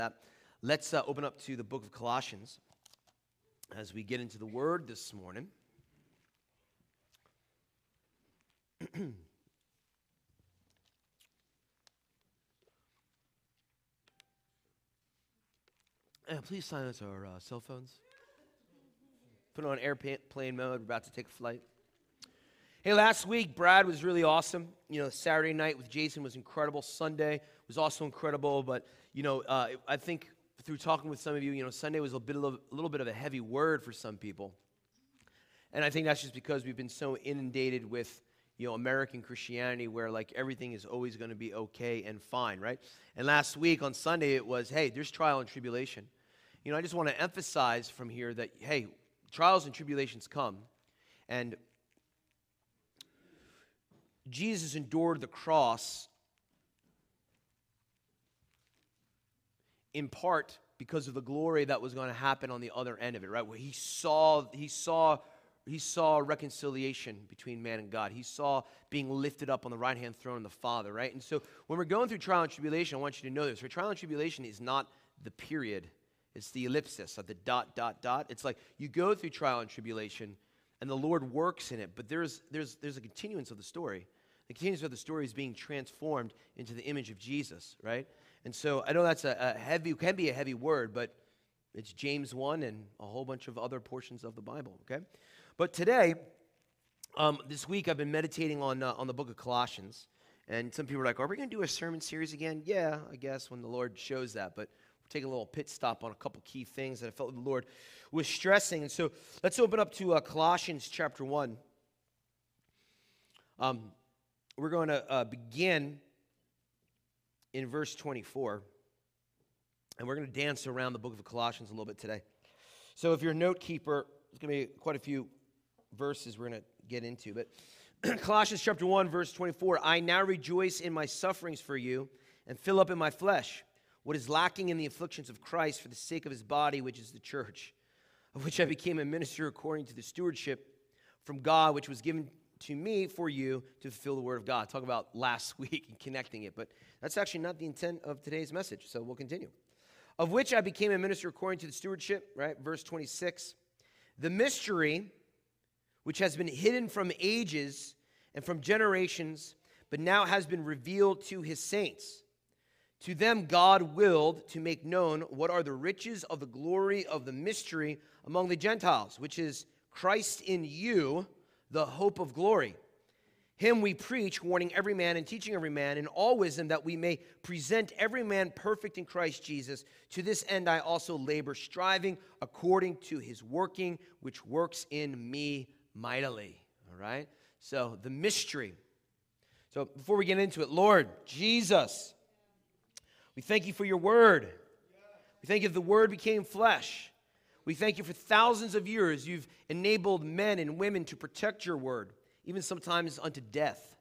that. Let's open up to the book of Colossians as we get into the Word this morning. Please silence our cell phones. Put it on airplane mode. We're about to take a flight. Hey, last week, Brad was really awesome. Saturday night with Jason was incredible. Sunday was also incredible. But, I think through talking with some of you, Sunday was a little bit of a heavy word for some people. And I think that's just because we've been so inundated with, American Christianity where, everything is always going to be okay and fine, right? And last week on Sunday, it was, hey, there's trial and tribulation. I just want to emphasize from here that, hey, trials and tribulations come. And Jesus endured the cross in part because of the glory that was going to happen on the other end of it, right? Where he saw reconciliation between man and God. He saw being lifted up on the right-hand throne of the Father, right? And so when we're going through trial and tribulation, I want you to know this. Right? Trial and tribulation is not the period. It's the ellipsis of the ... It's like you go through trial and tribulation, and the Lord works in it, but there's a continuance of the story. The continuance of the story is being transformed into the image of Jesus, right? And so I know that's can be a heavy word, but it's James 1 and a whole bunch of other portions of the Bible, okay? But today, this week, I've been meditating on the book of Colossians, and some people are like, are we going to do a sermon series again? Yeah, I guess, when the Lord shows that, but we're taking a little pit stop on a couple key things that I felt the Lord was stressing. And so let's open up to Colossians chapter 1. We're going to begin in verse 24, and we're going to dance around the book of Colossians a little bit today. So if you're a note keeper, there's going to be quite a few verses we're going to get into. But Colossians chapter 1, verse 24, I now rejoice in my sufferings for you and fill up in my flesh what is lacking in the afflictions of Christ for the sake of his body, which is the church, of which I became a minister according to the stewardship from God, which was given to me for you to fulfill the word of God. Talk about last week and connecting it, but that's actually not the intent of today's message, so we'll continue. Of which I became a minister according to the stewardship, right? Verse 26. The mystery, which has been hidden from ages and from generations, but now has been revealed to his saints. To them God willed to make known what are the riches of the glory of the mystery among the Gentiles, which is Christ in you, the hope of glory. Him we preach, warning every man and teaching every man in all wisdom, that we may present every man perfect in Christ Jesus. To this end I also labor, striving according to his working, which works in me mightily. All right? So the mystery. So before we get into it, Lord Jesus, we thank you for your word. We thank you that the word became flesh. We thank you for thousands of years you've enabled men and women to protect your word, even sometimes unto death.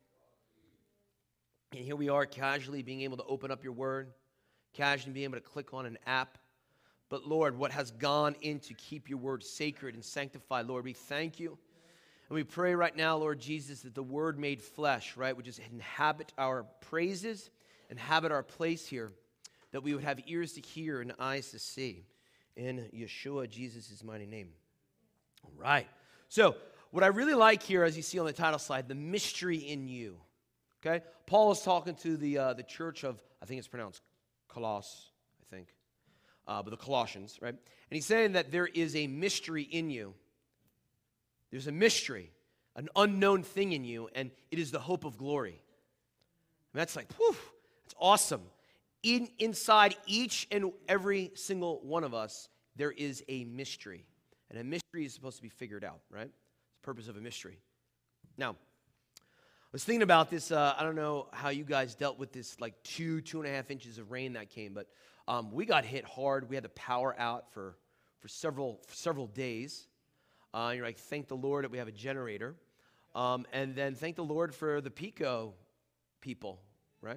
And here we are casually being able to open up your word, casually being able to click on an app. But Lord, what has gone in to keep your word sacred and sanctified, Lord, we thank you. And we pray right now, Lord Jesus, that the word made flesh, right, would just inhabit our praises, inhabit our place here, that we would have ears to hear and eyes to see. In Yeshua, Jesus' mighty name. All right. So, what I really like here, as you see on the title slide, the mystery in you. Okay? Paul is talking to the church of, I think it's pronounced Colossus, but the Colossians, right? And he's saying that there is a mystery in you. There's a mystery, an unknown thing in you, and it is the hope of glory. And that's like, whew, that's awesome. Inside each and every single one of us, there is a mystery. And a mystery is supposed to be figured out, right? It's the purpose of a mystery. Now, I was thinking about this. I don't know how you guys dealt with this, 2.5 inches of rain that came, but we got hit hard. We had the power out for several days. You're like, thank the Lord that we have a generator. And then thank the Lord for the Pico people, right?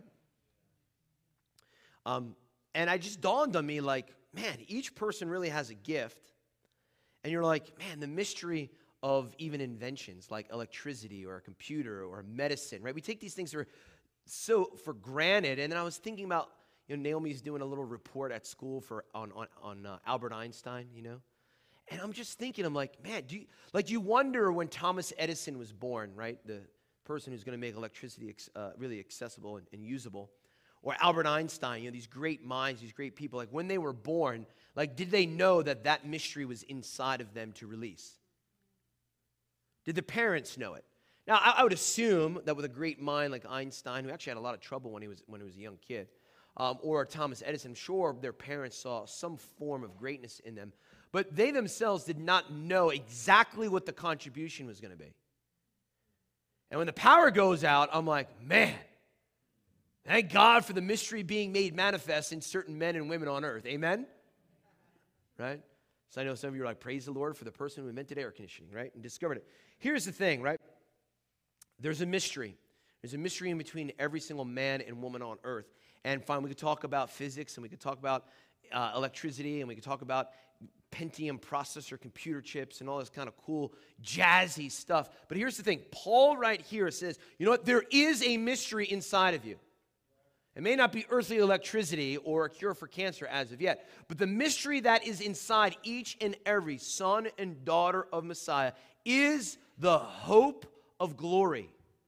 And it just dawned on me, man, each person really has a gift. And you're like, man, the mystery of even inventions like electricity or a computer or medicine, right? We take these things for granted. And then I was thinking about, Naomi's doing a little report at school on Albert Einstein, And I'm just thinking, I'm like, man, do you wonder when Thomas Edison was born, right? The person who's going to make electricity really accessible and usable. Or Albert Einstein, these great minds, these great people, like when they were born, like did they know that mystery was inside of them to release? Did the parents know it? Now, I would assume that with a great mind like Einstein, who actually had a lot of trouble when he was a young kid, or Thomas Edison, I'm sure their parents saw some form of greatness in them, but they themselves did not know exactly what the contribution was going to be. And when the power goes out, I'm like, man, thank God for the mystery being made manifest in certain men and women on earth. Amen? Right? So I know some of you are like, praise the Lord for the person who invented air conditioning, right? And discovered it. Here's the thing, right? There's a mystery. There's a mystery in between every single man and woman on earth. And fine, we could talk about physics, and we could talk about electricity, and we could talk about Pentium processor computer chips and all this kind of cool jazzy stuff. But here's the thing. Paul right here says, you know what? There is a mystery inside of you. It may not be earthly electricity or a cure for cancer as of yet, but the mystery that is inside each and every son and daughter of Messiah is the hope of glory.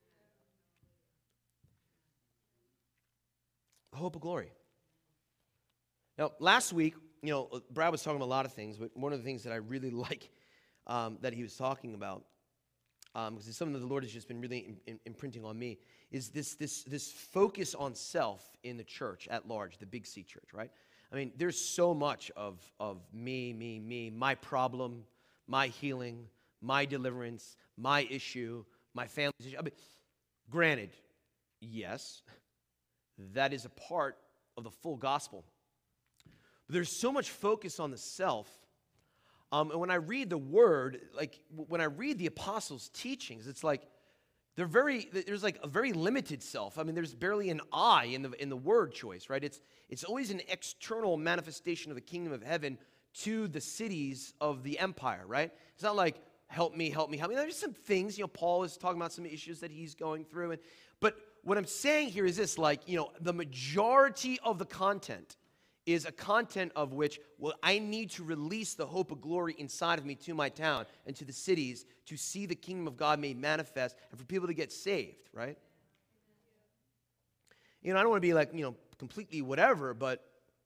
The hope of glory. Now, last week, Brad was talking about a lot of things, but one of the things that I really like that he was talking about, because it's something that the Lord has just been really imprinting on me, is this focus on self in the church at large, the Big C church, right? I mean, there's so much of me, my problem, my healing, my deliverance, my issue, my family's issue. I mean, granted, yes, that is a part of the full gospel. But there's so much focus on the self. And when I read the word, like when I read the apostles' teachings, it's like there's like a very limited self. I mean, there's barely an I in the word choice, right? It's always an external manifestation of the kingdom of heaven to the cities of the empire, right? It's not like help me, help me, help me. There's some things, Paul is talking about some issues that he's going through, but what I'm saying here is this, like, the majority of the content is a content of which, well, I need to release the hope of glory inside of me to my town and to the cities to see the kingdom of God made manifest and for people to get saved, right? I don't want to be like, completely whatever, but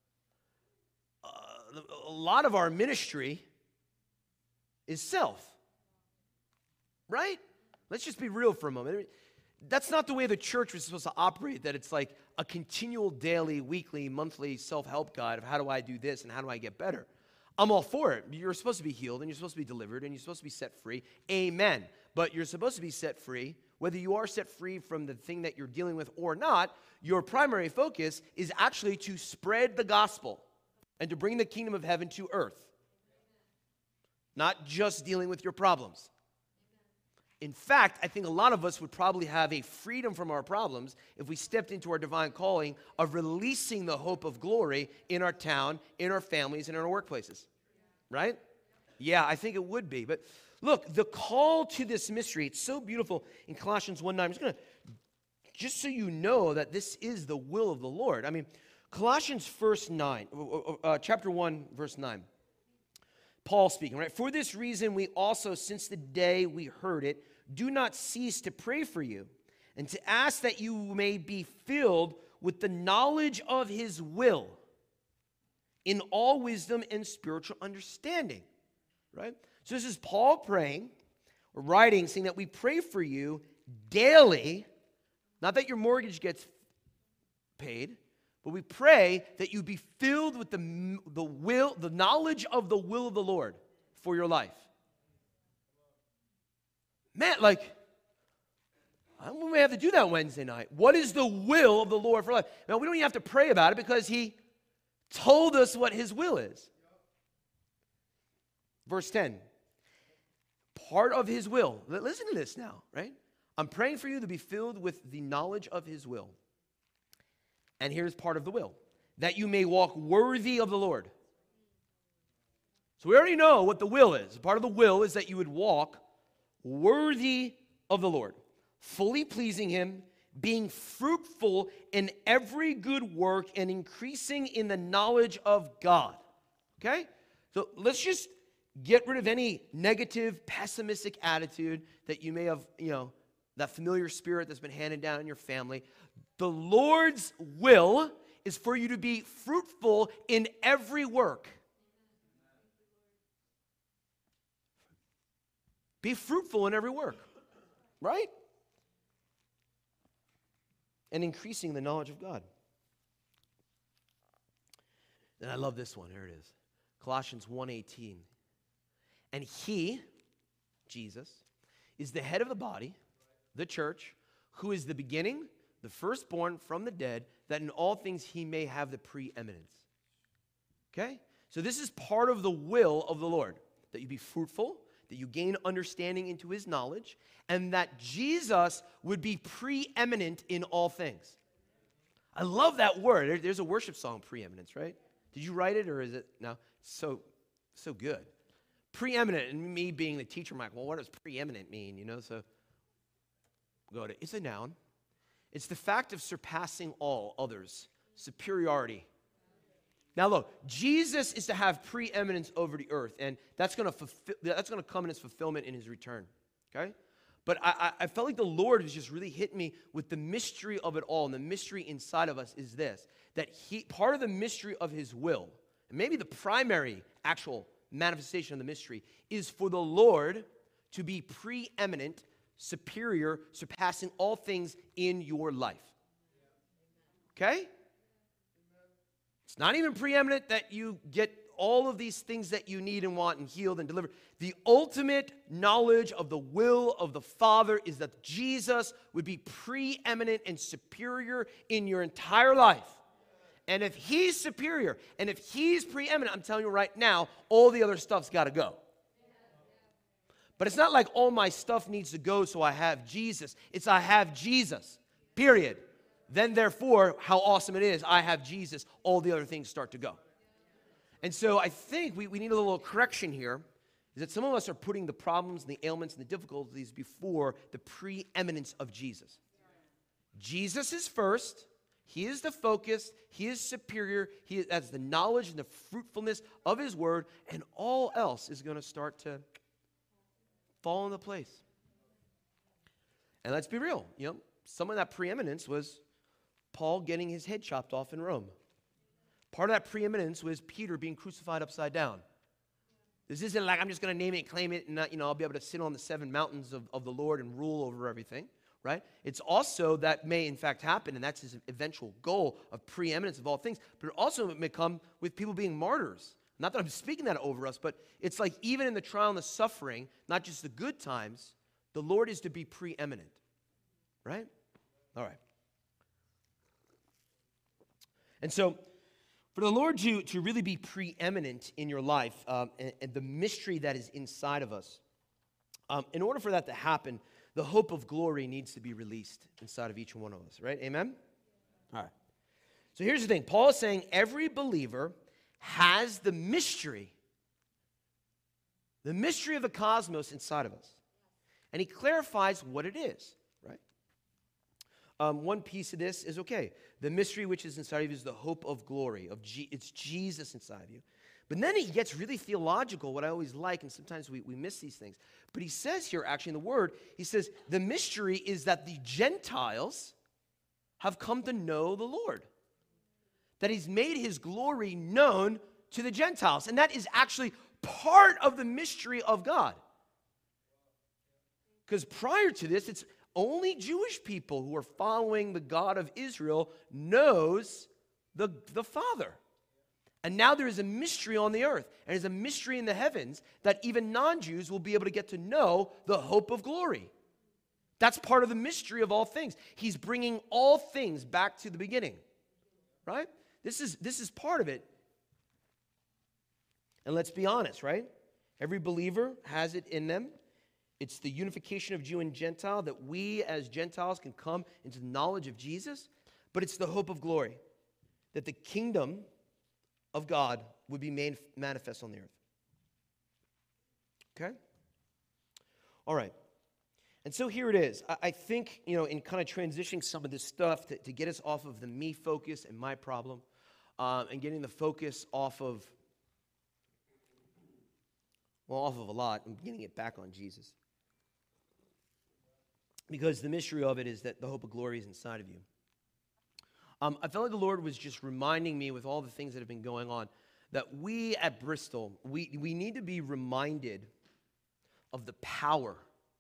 a lot of our ministry is self, right? Let's just be real for a moment. That's not the way the church was supposed to operate, that it's like a continual daily, weekly, monthly self-help guide of how do I do this and how do I get better. I'm all for it. You're supposed to be healed and you're supposed to be delivered and you're supposed to be set free. Amen. But you're supposed to be set free. Whether you are set free from the thing that you're dealing with or not, your primary focus is actually to spread the gospel and to bring the kingdom of heaven to earth. Not just dealing with your problems. In fact, I think a lot of us would probably have a freedom from our problems if we stepped into our divine calling of releasing the hope of glory in our town, in our families, and in our workplaces. Right? Yeah, I think it would be. But look, the call to this mystery, it's so beautiful in Colossians 1:9. I'm just going to, just so you know that this is the will of the Lord. I mean, Colossians chapter 1, verse 9. Paul speaking, right? For this reason, we also, since the day we heard it, do not cease to pray for you and to ask that you may be filled with the knowledge of his will in all wisdom and spiritual understanding, right? So this is Paul praying or writing, saying that we pray for you daily, not that your mortgage gets paid, but we pray that you be filled with the knowledge of the will of the Lord for your life. Man, like, we may have to do that Wednesday night. What is the will of the Lord for life? Now, we don't even have to pray about it because he told us what his will is. Verse 10. Part of his will. Listen to this now, right? I'm praying for you to be filled with the knowledge of his will. And here's part of the will. That you may walk worthy of the Lord. So we already know what the will is. Part of the will is that you would walk worthy of the Lord, fully pleasing him, being fruitful in every good work and increasing in the knowledge of God. Okay? So let's just get rid of any negative, pessimistic attitude that you may have, that familiar spirit that's been handed down in your family. The Lord's will is for you to be fruitful in every work. Be fruitful in every work, right? And increasing the knowledge of God. And I love this one. Here it is. Colossians 1:18. And he, Jesus, is the head of the body, the church, who is the beginning, the firstborn from the dead, that in all things he may have the preeminence. Okay? So this is part of the will of the Lord, that you be fruitful, that you gain understanding into his knowledge, and that Jesus would be preeminent in all things. I love that word. There's a worship song, Preeminence, right? Did you write it, or is it? No, so good. Preeminent, and me being the teacher, I'm like, well, what does preeminent mean? So it's a noun. It's the fact of surpassing all others, superiority. Now look, Jesus is to have preeminence over the earth, and that's going to come in its fulfillment in his return. Okay? But I felt like the Lord was just really hitting me with the mystery of it all, and the mystery inside of us is this, that part of the mystery of his will, and maybe the primary actual manifestation of the mystery, is for the Lord to be preeminent, superior, surpassing all things in your life. Okay? It's not even preeminent that you get all of these things that you need and want and healed and delivered. The ultimate knowledge of the will of the Father is that Jesus would be preeminent and superior in your entire life. And if he's superior and if he's preeminent, I'm telling you right now, all the other stuff's got to go. But it's not like all my stuff needs to go so I have Jesus. It's I have Jesus, period. Then, therefore, how awesome it is, I have Jesus, all the other things start to go. And so I think we need a little correction here, is that some of us are putting the problems and the ailments and the difficulties before the preeminence of Jesus. Jesus is first. He is the focus. He is superior. He has the knowledge and the fruitfulness of his word, and all else is going to start to fall into place. And let's be real. Some of that preeminence was Paul getting his head chopped off in Rome. Part of that preeminence was Peter being crucified upside down. This isn't like I'm just going to name it and claim it, and I'll be able to sit on the 7 mountains of the Lord and rule over everything, right? It's also that may in fact happen, and that's his eventual goal of preeminence of all things. But it also may come with people being martyrs. Not that I'm speaking that over us, but it's like even in the trial and the suffering, not just the good times, the Lord is to be preeminent, right? All right. And so, for the Lord to really be preeminent in your life, and the mystery that is inside of us, in order for that to happen, the hope of glory needs to be released inside of each one of us, right? Amen? All right. So here's the thing. Paul is saying every believer has the mystery of the cosmos inside of us. And he clarifies what it is, right? One piece of this is, okay, the mystery which is inside of you is the hope of glory. It's Jesus inside of you. But then he gets really theological, what I always like, and sometimes we miss these things. But he says here, actually in the word, he says, the mystery is that the Gentiles have come to know the Lord. That he's made his glory known to the Gentiles. And that is actually part of the mystery of God. Because prior to this, it's only Jewish people who are following the God of Israel knows the Father. And now there is a mystery on the earth, and there's a mystery in the heavens that even non-Jews will be able to get to know the hope of glory. That's part of the mystery of all things. He's bringing all things back to the beginning, right? This is part of it. And let's be honest, right? Every believer has it in them. It's the unification of Jew and Gentile, that we as Gentiles can come into the knowledge of Jesus. But it's the hope of glory, that the kingdom of God would be made manifest on the earth. Okay? All right. And And so here it is. I think, in kind of transitioning some of this stuff to get us off of the me focus and my problem, and getting the focus off of a lot and getting it back on Jesus. Because the mystery of it is that the hope of glory is inside of you. I felt like the Lord was just reminding me with all the things that have been going on that we at Bristol, we need to be reminded of the power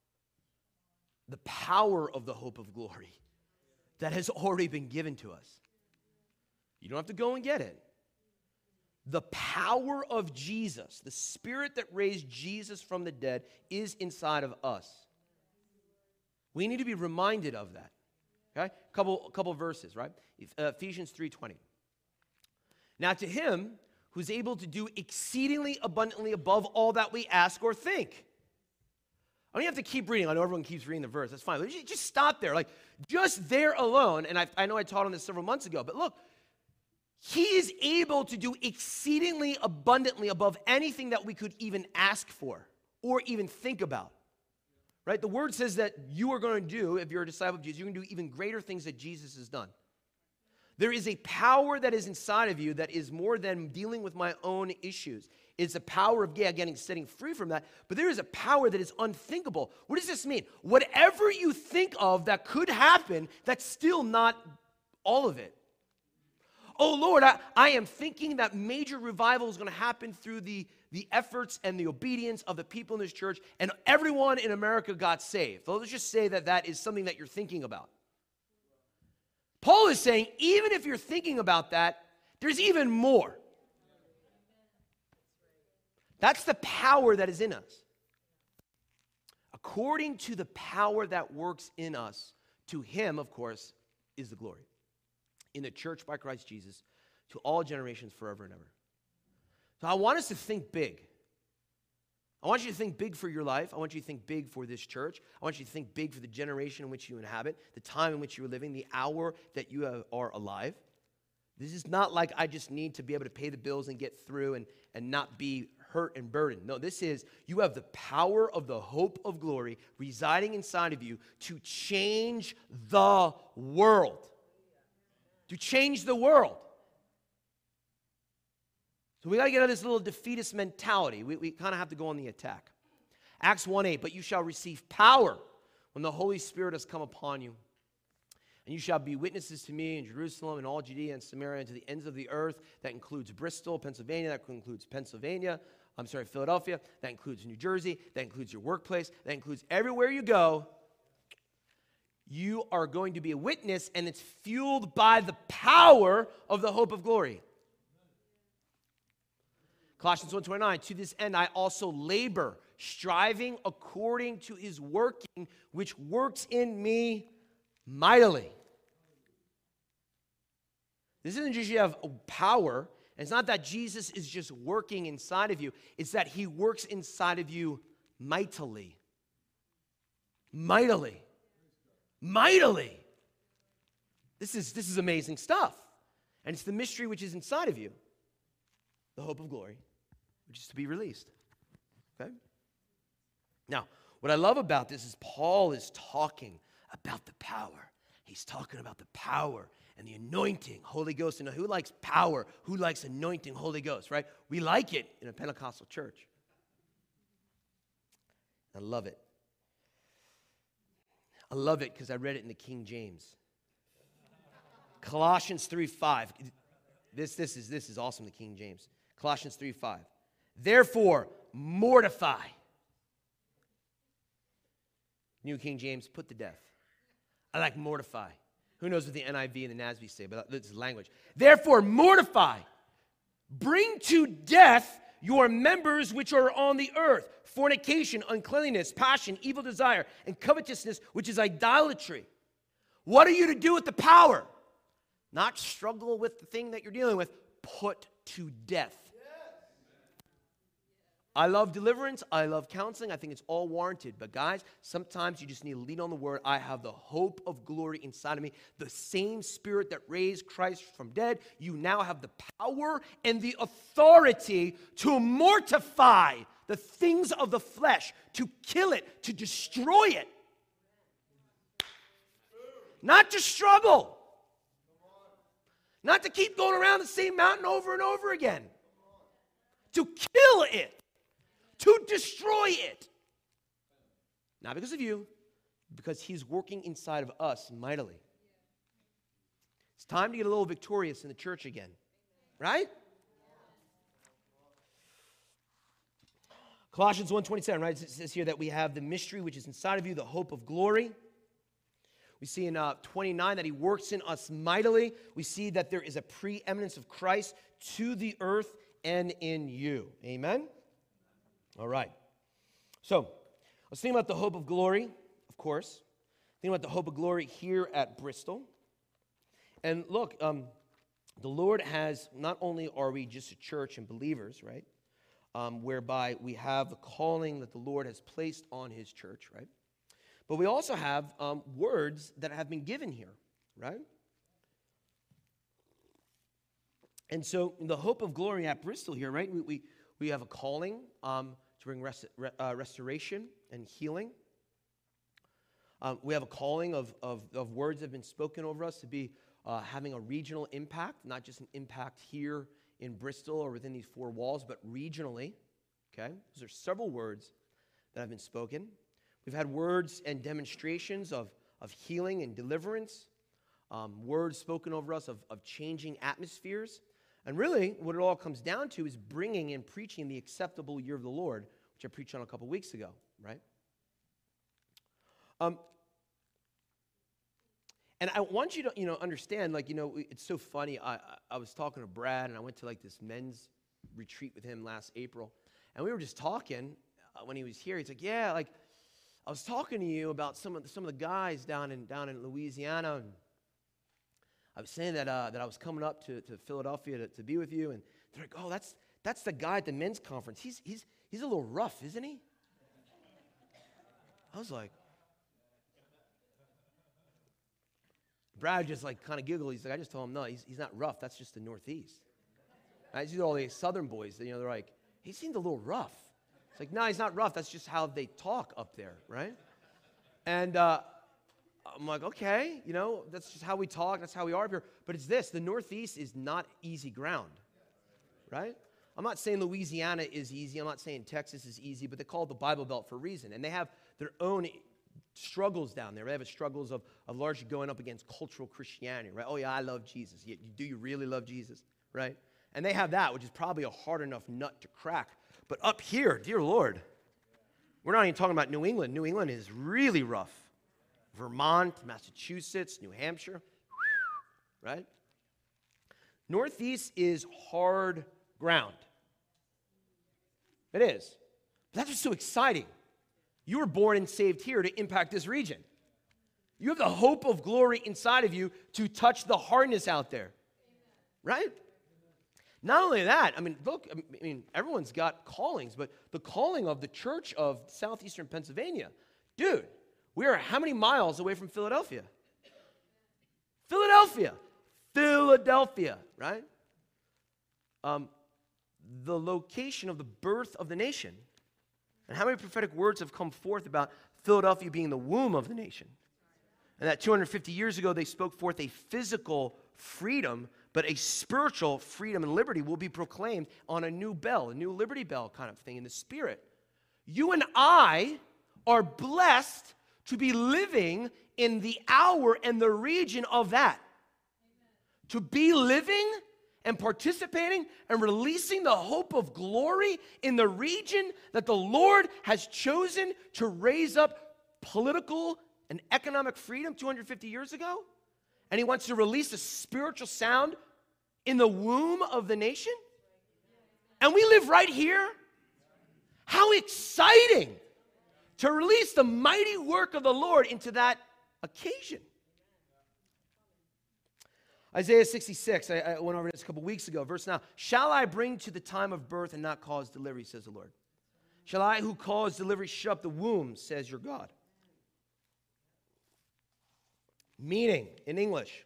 of the hope of glory that has already been given to us. You don't have to go and get it. The power of Jesus, the Spirit that raised Jesus from the dead, is inside of us. We need to be reminded of that. Okay? Couple verses, right? Ephesians 3:20. Now to him who's able to do exceedingly abundantly above all that we ask or think. I don't have to keep reading. I know everyone keeps reading the verse. That's fine. But just stop there. Like, just there alone, and I know I taught on this several months ago, but look, he is able to do exceedingly abundantly above anything that we could even ask for or even think about. Right? The word says that you are going to do, if you're a disciple of Jesus, you're going to do even greater things that Jesus has done. There is a power that is inside of you that is more than dealing with my own issues. It's a power of setting free from that, but there is a power that is unthinkable. What does this mean? Whatever you think of that could happen, that's still not all of it. Oh Lord, I am thinking that major revival is going to happen through the efforts and the obedience of the people in this church, and everyone in America got saved. So let's just say that is something that you're thinking about. Paul is saying, even if you're thinking about that, there's even more. That's the power that is in us. According to the power that works in us, to him, of course, is the glory. In the church by Christ Jesus, to all generations forever and ever. So I want us to think big. I want you to think big for your life. I want you to think big for this church. I want you to think big for the generation in which you inhabit, the time in which you are living, the hour that you are alive. This is not like I just need to be able to pay the bills and get through and not be hurt and burdened. No, this is you have the power of the hope of glory residing inside of you to change the world. To change the world. So we got to get out of this little defeatist mentality. We kind of have to go on the attack. Acts 1:8, but you shall receive power when the Holy Spirit has come upon you. And you shall be witnesses to me in Jerusalem and all Judea and Samaria and to the ends of the earth. That includes Bristol, Pennsylvania. That includes Philadelphia. That includes New Jersey. That includes your workplace. That includes everywhere you go. You are going to be a witness, and it's fueled by the power of the hope of glory. Colossians 1:29, to this end I also labor, striving according to his working, which works in me mightily. This isn't just you have power. It's not that Jesus is just working inside of you. It's that he works inside of you mightily. Mightily. Mightily. This is amazing stuff. And it's the mystery which is inside of you. The hope of glory, which is to be released. Okay? Now, what I love about this is Paul is talking about the power. He's talking about the power and the anointing, Holy Ghost. And who likes power? Who likes anointing, Holy Ghost, right? We like it in a Pentecostal church. I love it. I love it because I read it in the King James. Colossians 3:5. This is awesome, the King James. Colossians 3:5. Therefore, mortify. New King James, put to death. I like mortify. Who knows what the NIV and the NASB say, but this is language. Therefore, mortify. Bring to death your members which are on the earth. Fornication, uncleanness, passion, evil desire, and covetousness, which is idolatry. What are you to do with the power? Not struggle with the thing that you're dealing with. Put to death. I love deliverance. I love counseling. I think it's all warranted. But guys, sometimes you just need to lean on the word. I have the hope of glory inside of me. The same spirit that raised Christ from dead. You now have the power and the authority to mortify the things of the flesh, to kill it, to destroy it. Not to struggle. Not to keep going around the same mountain over and over again. To kill it. To destroy it. Not because of you, because he's working inside of us mightily. It's time to get a little victorious in the church again. Right? Colossians 1:27, right? It says here that we have the mystery which is inside of you, the hope of glory. We see in 29 that he works in us mightily. We see that there is a preeminence of Christ to the earth and in you. Amen? All right. So, I was thinking about the hope of glory, of course. Thinking about the hope of glory here at Bristol. And look, the Lord has, not only are we just a church and believers, right? Whereby we have the calling that the Lord has placed on his church, right? But we also have words that have been given here, right? And so the hope of glory at Bristol here, right? We have a calling to bring restoration and healing. We have a calling of words that have been spoken over us to be having a regional impact, not just an impact here in Bristol or within these four walls, but regionally, okay? Those are several words that have been spoken. We've had words and demonstrations of healing and deliverance, words spoken over us of changing atmospheres. And really, what it all comes down to is bringing and preaching the acceptable year of the Lord, which I preached on a couple weeks ago, right? And I want you to, understand, it's so funny. I was talking to Brad, and I went to, this men's retreat with him last April. And we were just talking when he was here. He's like, yeah, I was talking to you about some of the guys down in Louisiana. And I was saying that I was coming up to Philadelphia to be with you. And they're like, oh, that's the guy at the men's conference. He's a little rough, isn't he? I was like, Brad just kind of giggled. He's like, I just told him, no, he's not rough. That's just the Northeast. I see all these Southern boys, they're like, he seemed a little rough. It's like, no, he's not rough. That's just how they talk up there, right? And I'm like, okay, that's just how we talk. That's how we are up here. But it's this, the Northeast is not easy ground, right? I'm not saying Louisiana is easy. I'm not saying Texas is easy, but they call it the Bible Belt for a reason. And they have their own struggles down there. They have struggles of largely going up against cultural Christianity, right? Oh, yeah, I love Jesus. Do you really love Jesus, right? And they have that, which is probably a hard enough nut to crack. But up here, dear Lord, we're not even talking about New England. New England is really rough. Vermont, Massachusetts, New Hampshire, right? Northeast is hard ground. It is. But that's what's so exciting. You were born and saved here to impact this region. You have the hope of glory inside of you to touch the hardness out there. Right? Not only that, look, everyone's got callings, but the calling of the church of southeastern Pennsylvania, dude, we are how many miles away from Philadelphia? Philadelphia, right? The location of the birth of the nation. And how many prophetic words have come forth about Philadelphia being the womb of the nation? And that 250 years ago, they spoke forth a physical freedom, but a spiritual freedom and liberty will be proclaimed on a new bell, a new Liberty Bell kind of thing in the Spirit. You and I are blessed to be living in the hour and the region of that. Amen. To be living and participating and releasing the hope of glory in the region that the Lord has chosen to raise up political and economic freedom 250 years ago. And he wants to release a spiritual sound in the womb of the nation. And we live right here. How exciting to release the mighty work of the Lord into that occasion. Isaiah 66, I went over this a couple weeks ago. Verse 9, shall I bring to the time of birth and not cause delivery, says the Lord. Shall I who cause delivery shut up the womb, says your God. Meaning, in English,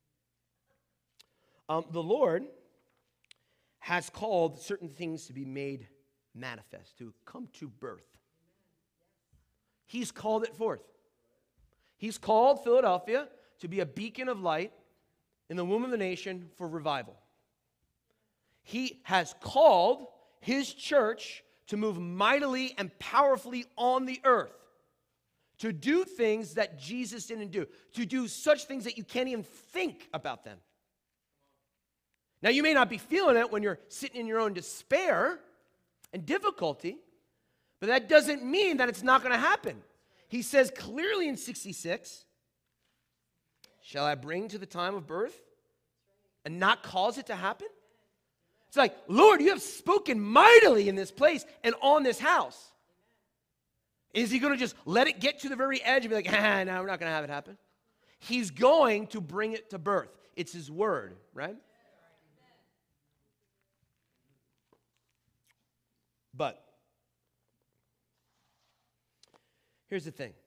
the Lord has called certain things to be made manifest, to come to birth. He's called it forth. He's called Philadelphia to be a beacon of light in the womb of the nation for revival. He has called his church to move mightily and powerfully on the earth, to do things that Jesus didn't do, to do such things that you can't even think about them. Now, you may not be feeling it when you're sitting in your own despair and difficulty, but that doesn't mean that it's not going to happen. He says clearly in 66, shall I bring to the time of birth and not cause it to happen? It's like, Lord, you have spoken mightily in this place and on this house. Is he going to just let it get to the very edge and be like, no, we're not going to have it happen? He's going to bring it to birth. It's his word, right? But here's the thing.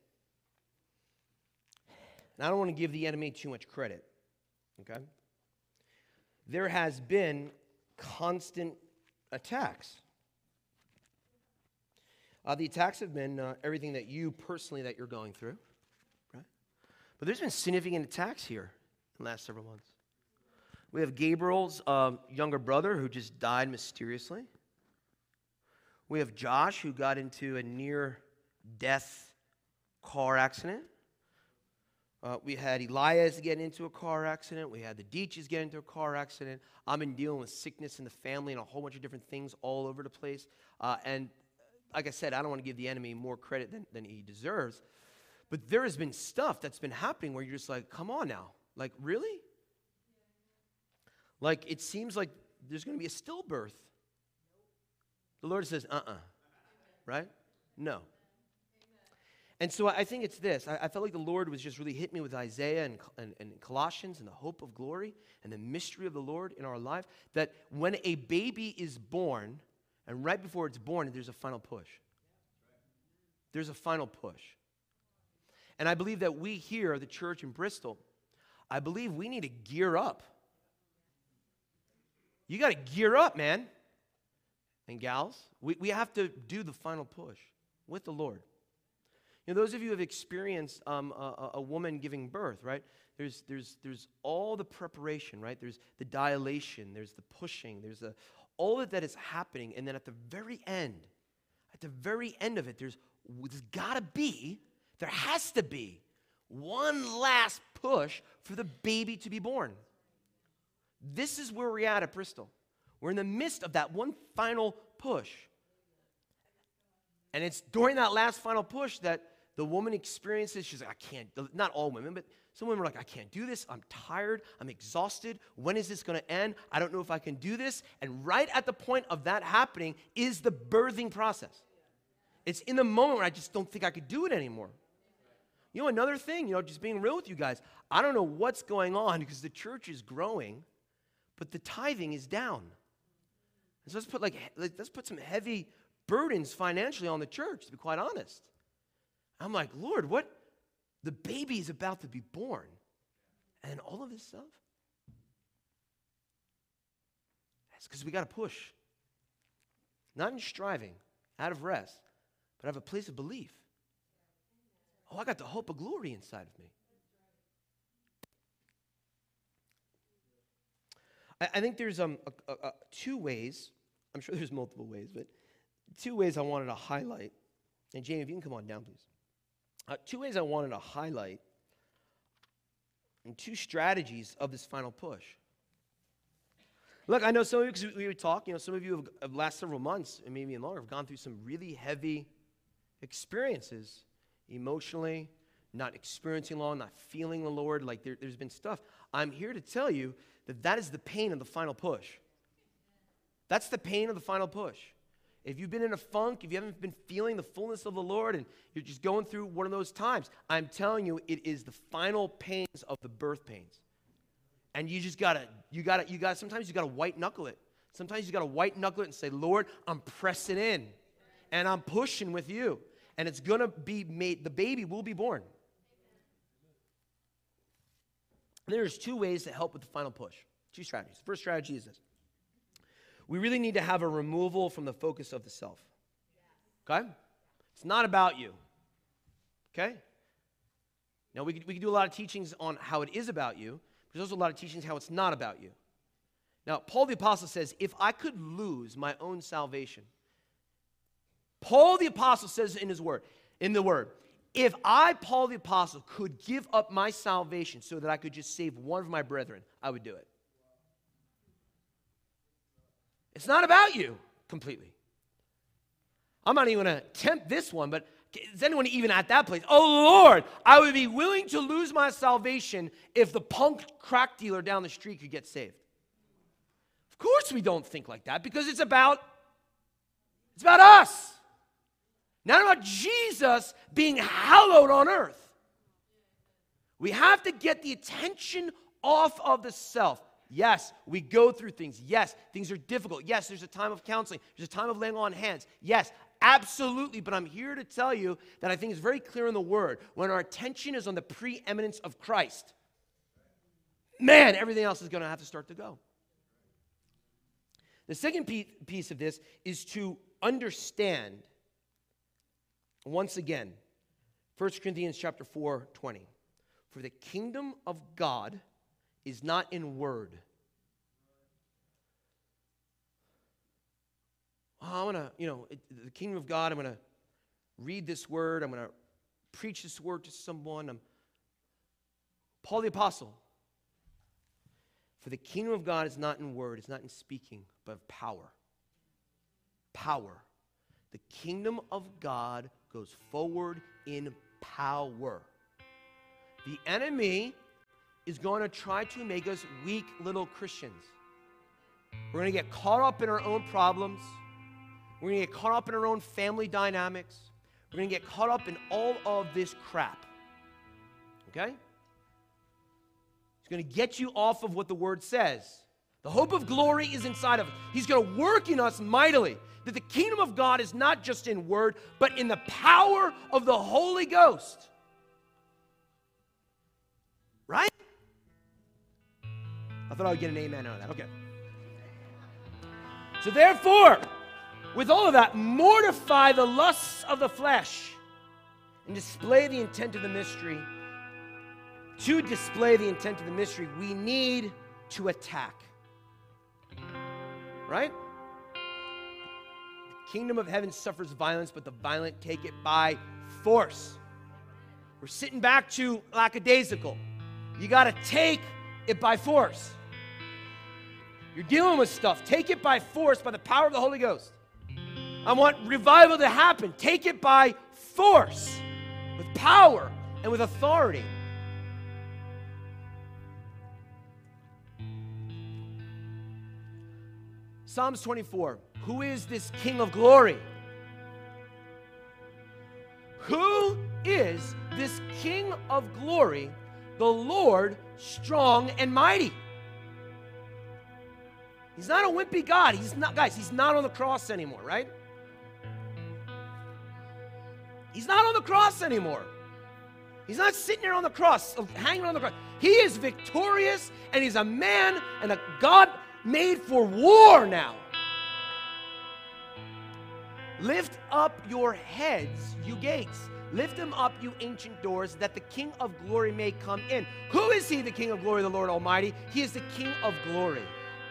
And I don't want to give the enemy too much credit, okay? There has been constant attacks. The attacks have been everything that you personally that you're going through, right? But there's been significant attacks here in the last several months. We have Gabriel's younger brother who just died mysteriously. We have Josh who got into a near-death car accident. We had Elias get into a car accident. We had the Deeches get into a car accident. I've been dealing with sickness in the family and a whole bunch of different things all over the place. And like I said, I don't want to give the enemy more credit than he deserves. But there has been stuff that's been happening where you're just like, come on now. Like, really? Like, it seems like there's going to be a stillbirth. The Lord says, right? No. And so I think it's this. I felt like the Lord was just really hitting me with Isaiah and Colossians and the hope of glory and the mystery of the Lord in our life, that when a baby is born, and right before it's born, there's a final push. There's a final push. And I believe that we here, the church in Bristol, I believe we need to gear up. You got to gear up, man. And gals, we have to do the final push with the Lord. You know, those of you who have experienced a woman giving birth, right? There's all the preparation, right? There's the dilation, there's the pushing, there's all of that is happening, and then at the very end of it, there has to be one last push for the baby to be born. This is where we're at Bristol. We're in the midst of that one final push. And it's during that last final push that the woman experiences, she's like, I can't, not all women, but some women are like, I can't do this. I'm tired. I'm exhausted. When is this going to end? I don't know if I can do this. And right at the point of that happening is the birthing process. It's in the moment where I just don't think I could do it anymore. You know, another thing, just being real with you guys, I don't know what's going on because the church is growing, but the tithing is down. So let's put some heavy burdens financially on the church, to be quite honest. I'm like, Lord, what? The baby is about to be born. And all of this stuff? That's because we got to push. Not in striving, out of rest, but out of a place of belief. Oh, I got the hope of glory inside of me. I think there's two ways. I'm sure there's multiple ways, but two ways I wanted to highlight. And Jamie, if you can come on down, please. Two ways I wanted to highlight and two strategies of this final push. Look, I know some of you, because we would talk, some of you have last several months, and maybe even longer, have gone through some really heavy experiences emotionally, not experiencing long, not feeling the Lord. Like there's been stuff. I'm here to tell you that is the pain of the final push. That's the pain of the final push. If you've been in a funk, if you haven't been feeling the fullness of the Lord and you're just going through one of those times, I'm telling you, it is the final pains of the birth pains. And you just gotta, sometimes you gotta white knuckle it. Sometimes you gotta white knuckle it and say, Lord, I'm pressing in and I'm pushing with you. And it's gonna be made, the baby will be born. And there's two ways to help with the final push. Two strategies. The first strategy is this. We really need to have a removal from the focus of the self. Okay? It's not about you. Okay? Now, we could do a lot of teachings on how it is about you, but there's also a lot of teachings how it's not about you. Now, Paul the Apostle says, if I could lose my own salvation, Paul the Apostle says in the word, if I, Paul the Apostle, could give up my salvation so that I could just save one of my brethren, I would do it. It's not about you completely. I'm not even going to attempt this one, but is anyone even at that place? Oh, Lord, I would be willing to lose my salvation if the punk crack dealer down the street could get saved. Of course we don't think like that, because it's about us. Not about Jesus being hallowed on earth. We have to get the attention off of the self. Yes, we go through things. Yes, things are difficult. Yes, there's a time of counseling. There's a time of laying on hands. Yes, absolutely. But I'm here to tell you that I think it's very clear in the Word. When our attention is on the preeminence of Christ, man, everything else is going to have to start to go. The second piece of this is to understand, once again, 1 Corinthians chapter 4:20. For the kingdom of God is not in word. Oh, I'm going to, the kingdom of God, I'm going to read this word. I'm going to preach this word to someone. Paul the Apostle. For the kingdom of God is not in word, it's not in speaking, but of power. Power. The kingdom of God goes forward in power. The enemy is going to try to make us weak little Christians. We're going to get caught up in our own problems. We're going to get caught up in our own family dynamics. We're going to get caught up in all of this crap. Okay? He's going to get you off of what the Word says. The hope of glory is inside of us. He's going to work in us mightily. That the kingdom of God is not just in word, but in the power of the Holy Ghost. Right? I thought I would get an amen out of that. Okay. So therefore, with all of that, mortify the lusts of the flesh and display the intent of the mystery. To display the intent of the mystery, we need to attack. Right? The kingdom of heaven suffers violence, but the violent take it by force. We're sitting back to lackadaisical. You got to take it by force. You're dealing with stuff. Take it by force, by the power of the Holy Ghost. I want revival to happen. Take it by force, with power and with authority. Psalms 24. Who is this King of glory? Who is this King of glory? The Lord strong and mighty. He's not a wimpy God. He's not, guys, he's not on the cross anymore, right? He's not on the cross anymore. He's not sitting there on the cross, hanging on the cross. He is victorious, and he's a man and a God made for war now. Lift up your heads, you gates. Lift them up, you ancient doors, that the King of glory may come in. Who is he, the King of glory, the Lord Almighty? He is the King of glory.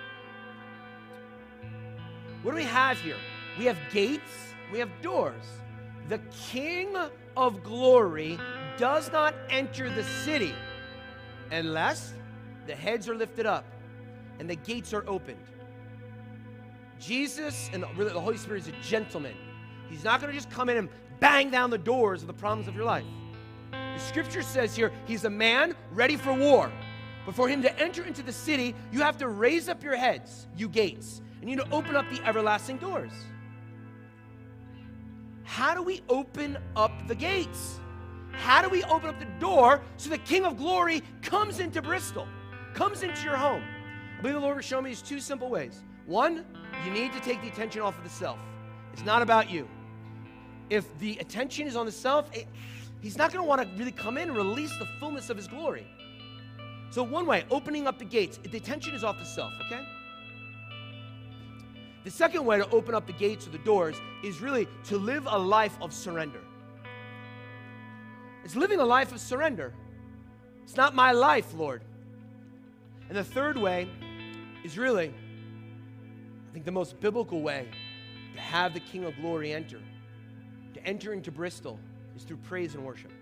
What do we have here? We have gates, we have doors. The King of glory does not enter the city unless the heads are lifted up and the gates are opened. Jesus and really the Holy Spirit is a gentleman. He's not going to just come in and bang down the doors of the problems of your life. The scripture says here, he's a man ready for war. But for him to enter into the city, you have to raise up your heads, you gates, and you need to open up the everlasting doors. How do we open up the gates? How do we open up the door so the King of glory comes into Bristol, comes into your home? I believe the Lord will show me these two simple ways. One, you need to take the attention off of the self. It's not about you. If the attention is on the self, he's not going to want to really come in and release the fullness of his glory. So one way, opening up the gates, the attention is off the self, okay? The second way to open up the gates or the doors is really to live a life of surrender. It's living a life of surrender. It's not my life, Lord. And the third way is really, I think, the most biblical way to have the King of Glory enter. To enter into Bristol is through praise and worship.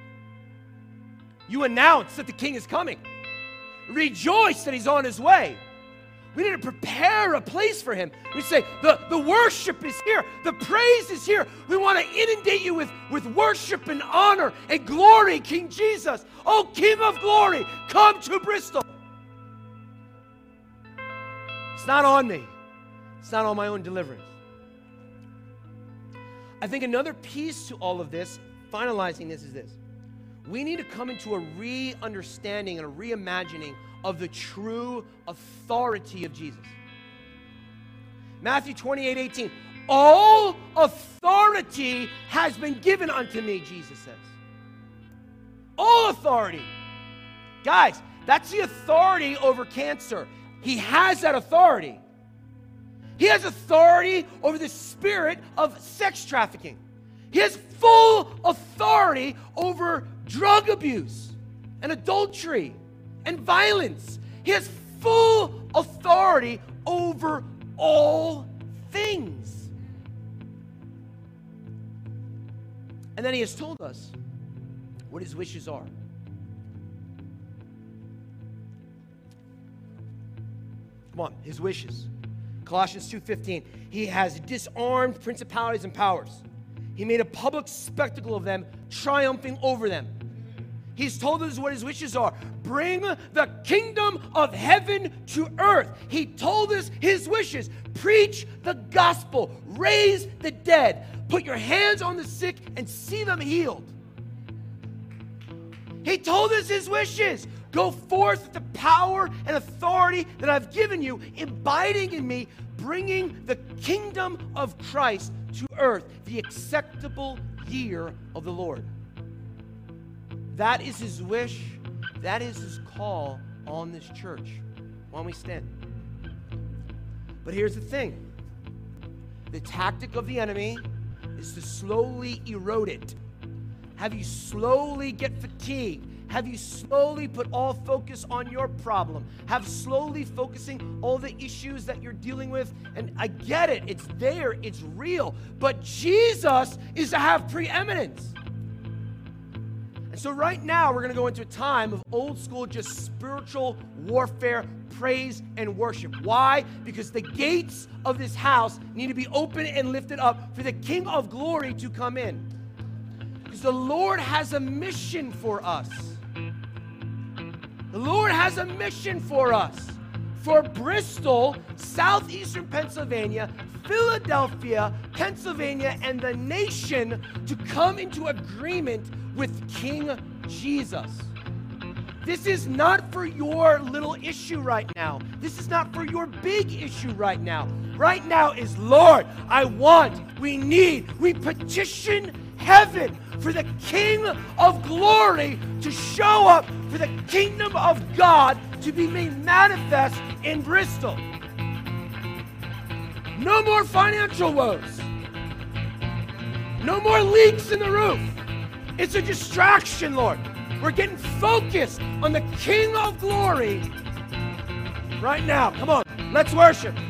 You announce that the King is coming. Rejoice that he's on his way. We need to prepare a place for him. We say, the worship is here. The praise is here. We want to inundate you with worship and honor and glory, King Jesus. Oh, King of Glory, come to Bristol. It's not on me. It's not on my own deliverance. I think another piece to all of this, finalizing this, is this. We need to come into a re-understanding and a reimagining of the true authority of Jesus. Matthew 28:18. All authority has been given unto me, Jesus says. All authority. Guys, that's the authority over cancer. He has that authority. He has authority over the spirit of sex trafficking. He has full authority over drug abuse and adultery and violence. He has full authority over all things. And then he has told us what his wishes are. Come on, his wishes. Colossians 2:15. He has disarmed principalities and powers. He made a public spectacle of them, triumphing over them. He's told us what his wishes are. Bring the kingdom of heaven to earth. He told us his wishes. Preach the gospel. Raise the dead. Put your hands on the sick and see them healed. He told us his wishes. Go forth with the power and authority that I've given you, abiding in me, bringing the kingdom of Christ to earth, the acceptable year of the Lord. That is his wish. That is his call on this church. Why don't we stand? But here's the thing. The tactic of the enemy is to slowly erode it. Have you slowly get fatigued? Have you slowly put all focus on your problem? Have slowly focusing all the issues that you're dealing with? And I get it. It's there. It's real. But Jesus is to have preeminence. And so right now, we're going to go into a time of old school, just spiritual warfare, praise, and worship. Why? Because the gates of this house need to be open and lifted up for the King of Glory to come in. Because the Lord has a mission for us. The Lord has a mission for us. For Bristol, southeastern Pennsylvania, Philadelphia, Pennsylvania, and the nation to come into agreement with King Jesus. This is not for your little issue right now. This is not for your big issue right now. Right now is, Lord, I want, we need, we petition heaven for the King of Glory to show up, for the kingdom of God to be made manifest in Bristol. No more financial woes. No more leaks in the roof. It's a distraction, Lord. We're getting focused on the King of Glory right now. Come on, let's worship.